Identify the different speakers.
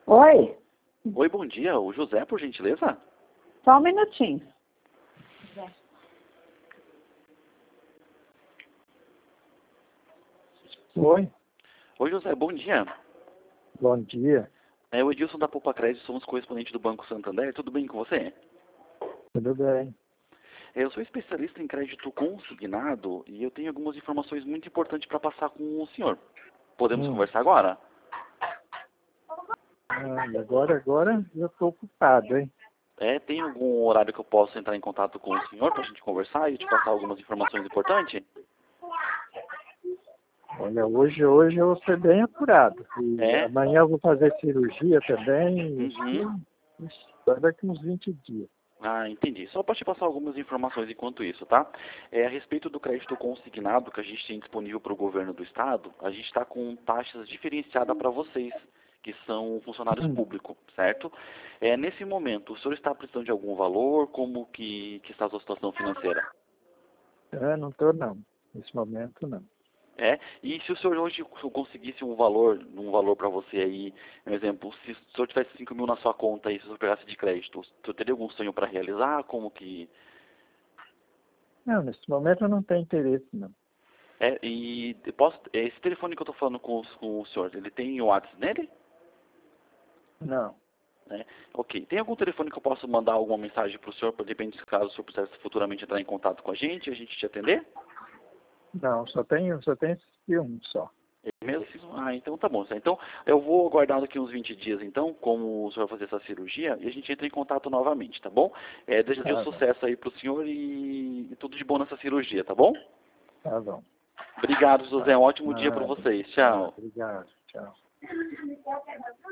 Speaker 1: Oi,
Speaker 2: Oi, bom dia. O José, por gentileza?
Speaker 1: só um minutinho.
Speaker 3: Oi,
Speaker 2: Oi, José, bom dia.
Speaker 3: bom dia,
Speaker 2: É o Edilson da Poupa Crédito, somos correspondente do Banco Santander. Tudo bem com você?
Speaker 3: tudo bem?
Speaker 2: Eu sou especialista em crédito consignado e eu tenho algumas informações muito importantes para passar com o senhor. Podemos conversar agora?
Speaker 3: Agora eu estou ocupado, hein?
Speaker 2: Tem algum horário que eu possa entrar em contato com o senhor para a gente conversar e te passar algumas informações importantes?
Speaker 3: Olha, hoje eu vou ser bem apurado. E
Speaker 2: É?
Speaker 3: amanhã eu vou fazer cirurgia também.
Speaker 2: Uhum.
Speaker 3: Vai daqui uns 20 dias.
Speaker 2: Ah, entendi. Só para te passar algumas informações enquanto isso, tá? A respeito do crédito consignado que a gente tem disponível para o governo do estado, a gente está com taxas diferenciadas para vocês, que são funcionários públicos, certo? Nesse momento, o senhor está precisando de algum valor? Como que está a sua situação financeira?
Speaker 3: Não estou não. Nesse momento não.
Speaker 2: E se o senhor hoje conseguisse um valor para você aí, por exemplo, se o senhor tivesse 5 mil na sua conta e se o senhor pegasse de crédito, o senhor teria algum sonho para realizar? Como que...
Speaker 3: Não, nesse momento eu não tenho interesse não.
Speaker 2: Esse telefone que eu estou falando com o senhor, ele tem o WhatsApp nele?
Speaker 3: Não,
Speaker 2: Ok. Tem algum telefone que eu possa mandar alguma mensagem para o senhor, para de repente, caso o senhor precisasse futuramente entrar em contato com a gente te atender?
Speaker 3: não, só tenho esse um só.
Speaker 2: É mesmo? Ah, então tá bom. Então eu vou aguardar daqui uns 20 dias, então, como o senhor vai fazer essa cirurgia, e a gente entra em contato novamente, tá bom? Desejo sucesso aí pro senhor e tudo de bom nessa cirurgia, tá bom?
Speaker 3: Tá bom.
Speaker 2: Obrigado, José. Um ótimo dia para vocês. Tchau.
Speaker 3: Obrigado, tchau.